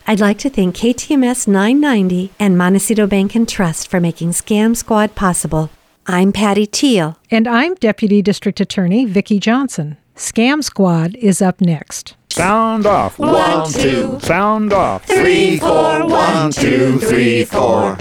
I'd like to thank KTMS 990 and Montecito Bank and Trust for making Scam Squad possible. I'm Patty Teal. And I'm Deputy District Attorney Vicki Johnson. Scam Squad is up next. Sound off. 1, 2. Sound off. 3, 4. 1, 2, 3, 4.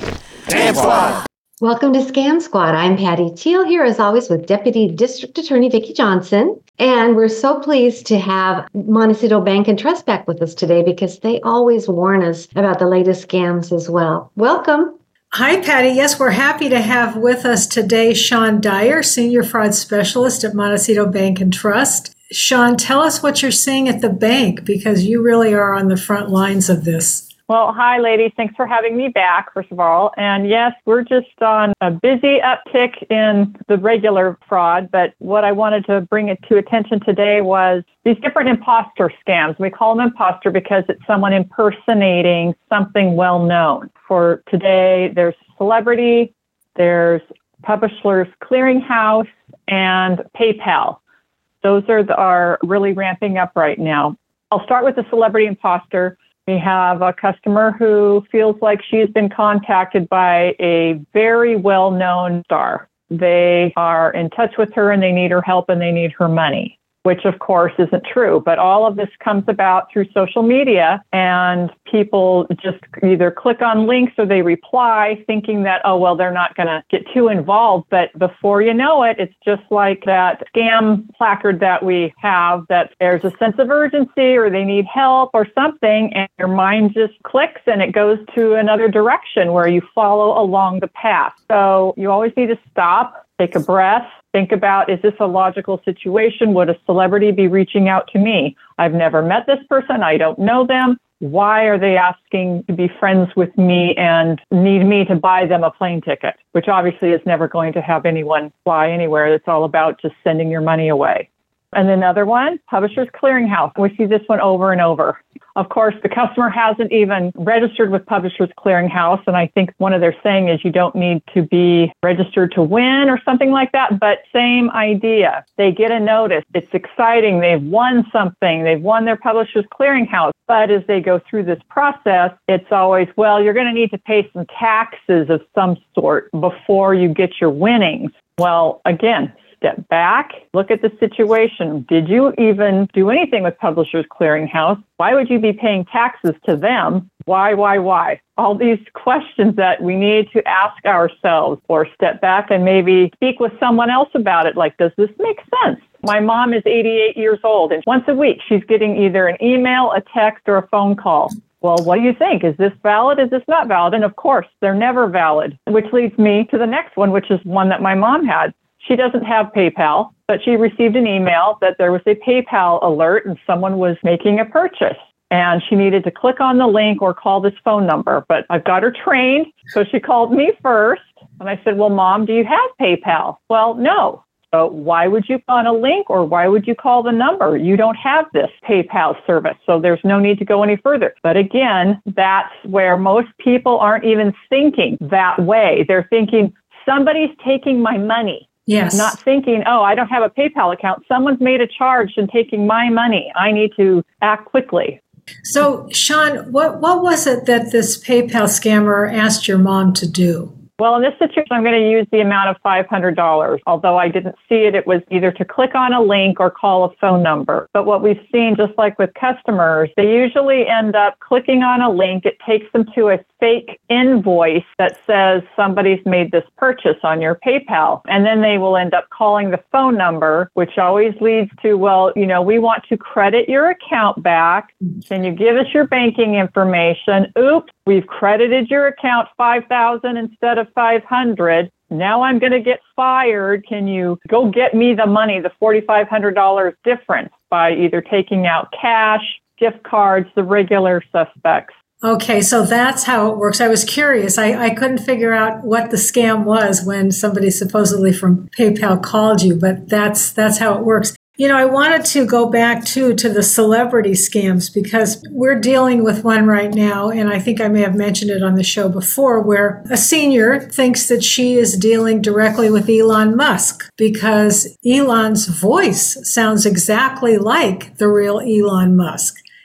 Scam Squad. Welcome to Scam Squad. I'm Patty Teal here as always with Deputy District Attorney Vicki Johnson. And we're so pleased to have Montecito Bank and Trust back with us today because they always warn us about the latest scams as well. Welcome. Hi, Patty. Yes, we're happy to have with us today Sean Dyer, Senior Fraud Specialist at Montecito Bank and Trust. Sean, tell us what you're seeing at the bank because you really are on the front lines of this. Well, hi, ladies. Thanks for having me back, first of all. And yes, we're just on a busy uptick in the regular fraud. But what I wanted to bring it to attention today was these different imposter scams. We call them imposter because it's someone impersonating something well known. For today, there's celebrity, there's Publishers Clearinghouse, and PayPal. Those are really ramping up right now. I'll start with the celebrity imposter. We have a customer who feels like she's been contacted by a very well-known star. They are in touch with her and they need her help and they need her money, which of course isn't true. But all of this comes about through social media and people just either click on links or they reply thinking that, oh, well, they're not going to get too involved. But before you know it, it's just like that scam placard that we have that there's a sense of urgency or they need help or something. And your mind just clicks and it goes to another direction where you follow along the path. So you always need to stop, take a breath. Think about, is this a logical situation? Would a celebrity be reaching out to me? I've never met this person. I don't know them. Why are they asking to be friends with me and need me to buy them a plane ticket? Which obviously is never going to have anyone fly anywhere. It's all about just sending your money away. And another one, Publishers Clearinghouse. We see this one over and over. Of course, the customer hasn't even registered with Publishers Clearinghouse, and I think one of their saying is you don't need to be registered to win or something like that, but same idea. They get a notice. It's exciting. They've won something. They've won their Publishers Clearinghouse. But as they go through this process, it's always, well, you're going to need to pay some taxes of some sort before you get your winnings. Well, again, step back, look at the situation. Did you even do anything with Publishers Clearinghouse? Why would you be paying taxes to them? Why? All these questions that we need to ask ourselves or step back and maybe speak with someone else about it. Like, does this make sense? My mom is 88 years old, and once a week she's getting either an email, a text, or a phone call. Well, what do you think? Is this valid? Is this not valid? And of course, they're never valid, which leads me to the next one, which is one that my mom had. She doesn't have PayPal, but she received an email that there was a PayPal alert and someone was making a purchase. And she needed to click on the link or call this phone number. But I've got her trained, so she called me first. And I said, well, Mom, do you have PayPal? Well, no. So why would you on a link or why would you call the number? You don't have this PayPal service, so there's no need to go any further. But again, that's where most people aren't even thinking that way. They're thinking, somebody's taking my money. Yes. Not thinking, oh, I don't have a PayPal account. Someone's made a charge and taking my money. I need to act quickly. So, Sean, what was it that this PayPal scammer asked your mom to do? Well, in this situation, I'm going to use the amount of $500. Although I didn't see it, it was either to click on a link or call a phone number. But what we've seen, just like with customers, they usually end up clicking on a link. It takes them to a fake invoice that says somebody's made this purchase on your PayPal. And then they will end up calling the phone number, which always leads to, well, we want to credit your account back. Can you give us your banking information? Oops, we've credited your account $5,000 instead of $500. Now I'm going to get fired. Can you go get me the money, the $4,500 difference, by either taking out cash, gift cards, the regular suspects? Okay, so that's how it works. I was curious. I couldn't figure out what the scam was when somebody supposedly from PayPal called you, but that's how it works. I wanted to go back to the celebrity scams because we're dealing with one right now, and I think I may have mentioned it on the show before, where a senior thinks that she is dealing directly with Elon Musk because Elon's voice sounds exactly like the real Elon Musk.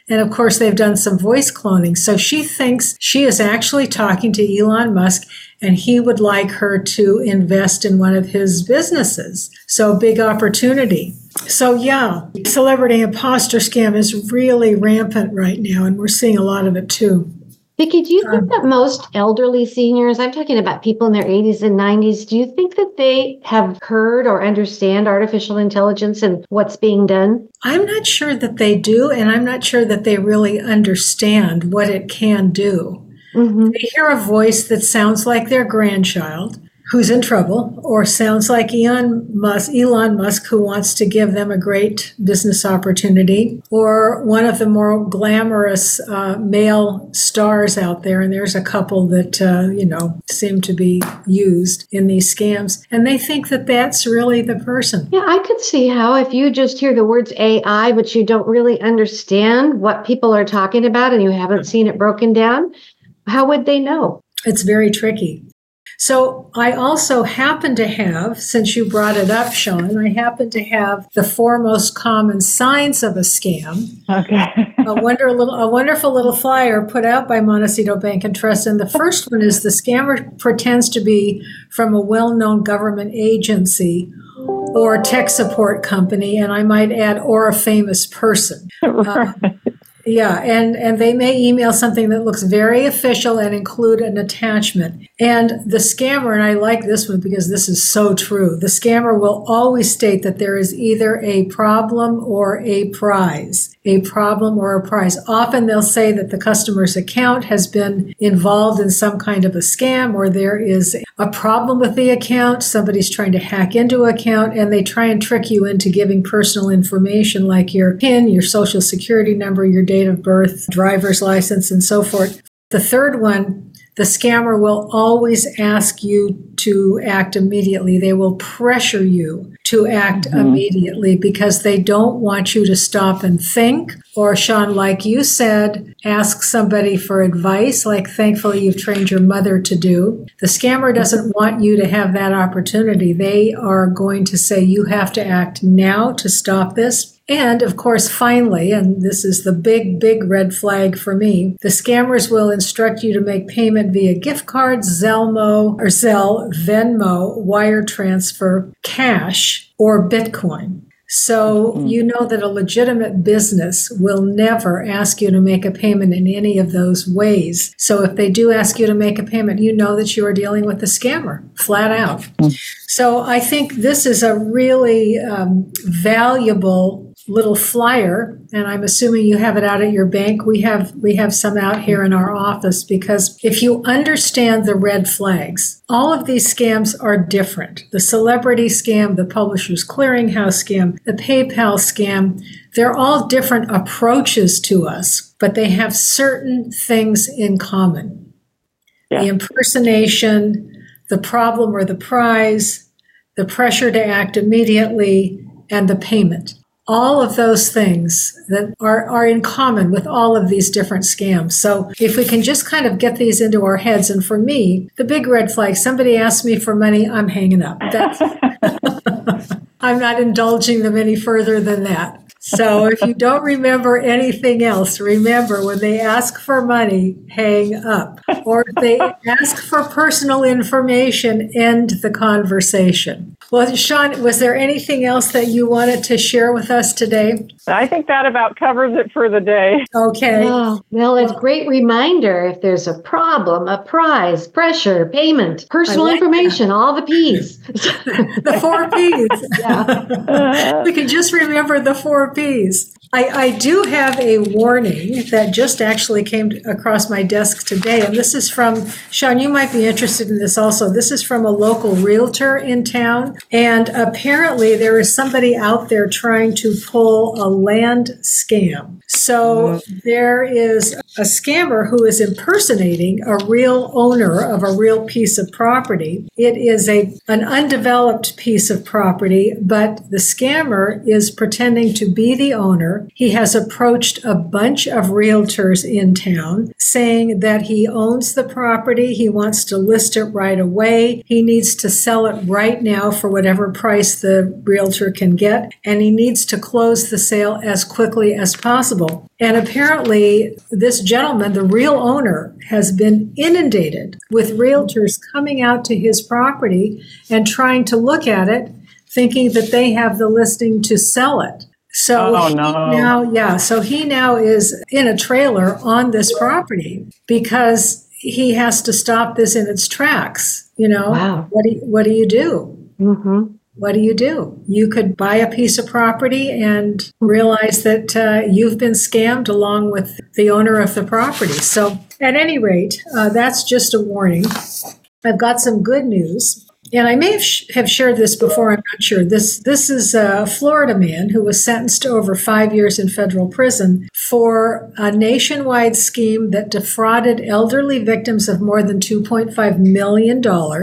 And of course, they've done some voice cloning. So she thinks she is actually talking to Elon Musk, and he would like her to invest in one of his businesses. So big opportunity. So yeah, celebrity imposter scam is really rampant right now, and we're seeing a lot of it too. Vicki, do you think that most elderly seniors, I'm talking about people in their 80s and 90s, do you think that they have heard or understand artificial intelligence and what's being done? I'm not sure that they do, and I'm not sure that they really understand what it can do. Mm-hmm. They hear a voice that sounds like their grandchild who's in trouble, or sounds like Elon Musk, who wants to give them a great business opportunity, or one of the more glamorous male stars out there. And there's a couple that, seem to be used in these scams. And they think that that's really the person. Yeah, I could see how if you just hear the words AI, but you don't really understand what people are talking about and you haven't seen it broken down, how would they know? It's very tricky. So I also happen to have, since you brought it up, Sean, I happen to have the 4 most common signs of a scam. Okay. a wonderful little flyer put out by Montecito Bank and Trust. And the first one is the scammer pretends to be from a well-known government agency or tech support company, and I might add, or a famous person. Right. Yeah, and they may email something that looks very official and include an attachment. And the scammer, and I like this one because this is so true, the scammer will always state that there is either a problem or a prize. A problem or a prize. Often they'll say that the customer's account has been involved in some kind of a scam, or there is a problem with the account, somebody's trying to hack into an account, and they try and trick you into giving personal information like your PIN, your social security number, your date of birth, driver's license, and so forth. The third one, the scammer will always ask you to act immediately. They will pressure you to act immediately because they don't want you to stop and think. Or, Sean, like you said, ask somebody for advice, like thankfully you've trained your mother to do. The scammer doesn't want you to have that opportunity. They are going to say you have to act now to stop this. And of course, finally, and this is the big, big red flag for me, the scammers will instruct you to make payment via gift cards, Zelle, Venmo, wire transfer, cash, or Bitcoin. So you know that a legitimate business will never ask you to make a payment in any of those ways. So if they do ask you to make a payment, you know that you are dealing with a scammer, flat out. So I think this is a really valuable little flyer, and I'm assuming you have it out at your bank. We have some out here in our office, because if you understand the red flags, all of these scams are different. The celebrity scam, the Publishers Clearinghouse scam, the PayPal scam, they're all different approaches to us, but they have certain things in common. Yeah. The impersonation, the problem or the prize, the pressure to act immediately, and the payment. All of those things that are in common with all of these different scams. So if we can just kind of get these into our heads, and for me, the big red flag, somebody asks me for money, I'm hanging up. I'm not indulging them any further than that. So if you don't remember anything else, remember when they ask for money, hang up. Or if they ask for personal information, end the conversation. Well, Sean, was there anything else that you wanted to share with us today? I think that about covers it for the day. Okay. Well, it's a great reminder if there's a problem, a prize, pressure, payment, personal information, all the P's. The 4 P's. Yeah. We can just remember the 4 P's. I do have a warning that just actually came across my desk today, and this is from, Sean, you might be interested in this also. This is from a local realtor in town, and apparently there is somebody out there trying to pull a land scam. So there is a scammer who is impersonating a real owner of a real piece of property. It is an undeveloped piece of property, but the scammer is pretending to be the owner. He has approached a bunch of realtors in town saying that he owns the property. He wants to list it right away. He needs to sell it right now for whatever price the realtor can get, and he needs to close the sale as quickly as possible. possible. And apparently, this gentleman, the real owner, has been inundated with realtors coming out to his property and trying to look at it, thinking that they have the listing to sell it. So he now is in a trailer on this property because he has to stop this in its tracks. Wow. What do you do? Mm-hmm. What do you do? You could buy a piece of property and realize that you've been scammed along with the owner of the property. So at any rate, that's just a warning. I've got some good news. And I may have shared this before, I'm not sure. This is a Florida man who was sentenced to over 5 years in federal prison for a nationwide scheme that defrauded elderly victims of more than $2.5 million.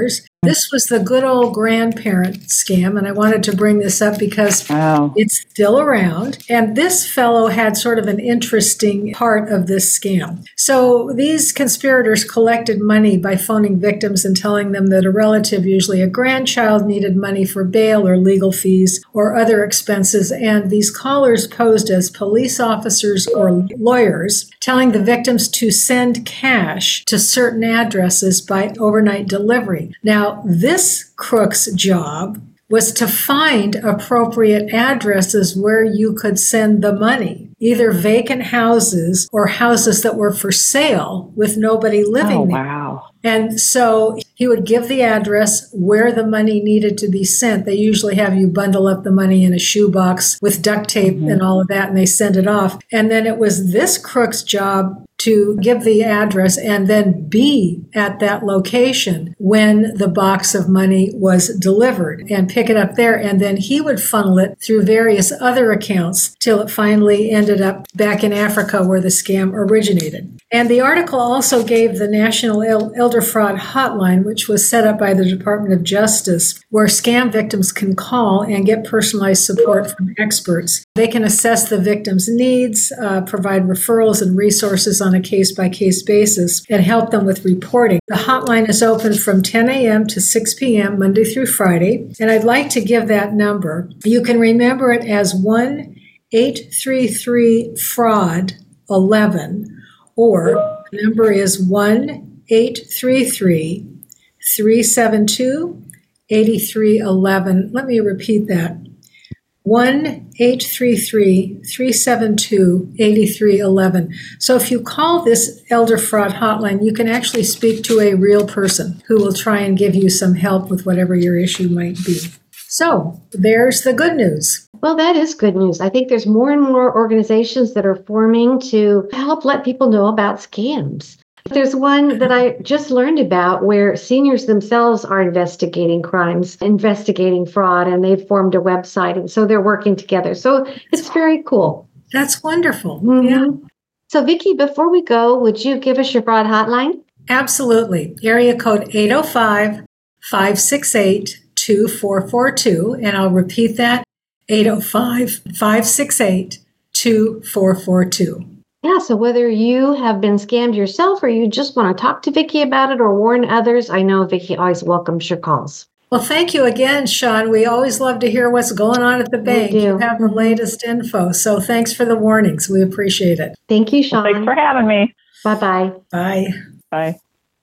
This was the good old grandparent scam, and I wanted to bring this up because it's still around. And this fellow had sort of an interesting part of this scam. So these conspirators collected money by phoning victims and telling them that a relative, usually a grandchild, needed money for bail or legal fees or other expenses. And these callers posed as police officers or lawyers, telling the victims to send cash to certain addresses by overnight delivery. Now, this crook's job was to find appropriate addresses where you could send the money, either vacant houses or houses that were for sale with nobody living there. Wow. And so he would give the address where the money needed to be sent. They usually have you bundle up the money in a shoebox with duct tape and all of that, and they send it off. And then it was this crook's job to give the address and then be at that location when the box of money was delivered and pick it up there. And then he would funnel it through various other accounts till it finally ended up back in Africa where the scam originated. And the article also gave the National Elder Fraud Hotline, which was set up by the Department of Justice, where scam victims can call and get personalized support from experts. They can assess the victim's needs, provide referrals and resources on a case-by-case basis, and help them with reporting. The hotline is open from 10 a.m. to 6 p.m. Monday through Friday, and I'd like to give that number. You can remember it as 1-833-FRAUD-11, or the number is 1-833-372-8311. Let me repeat that. 1-833-372-8311. So if you call this Elder Fraud Hotline, you can actually speak to a real person who will try and give you some help with whatever your issue might be. So there's the good news. Well, that is good news. I think there's more and more organizations that are forming to help let people know about scams. There's one that I just learned about where seniors themselves are investigating crimes, investigating fraud, and they've formed a website. And so they're working together. So it's very cool. That's wonderful. Mm-hmm. Yeah. So, Vicki, before we go, would you give us your fraud hotline? Absolutely. Area code 805-568-2442. And I'll repeat that, 805-568-2442. Yeah, so whether you have been scammed yourself or you just want to talk to Vicki about it or warn others, I know Vicki always welcomes your calls. Well, thank you again, Sean. We always love to hear what's going on at the bank. You have the latest info. So thanks for the warnings. We appreciate it. Thank you, Sean. Well, thanks for having me. Bye-bye. Bye. Bye.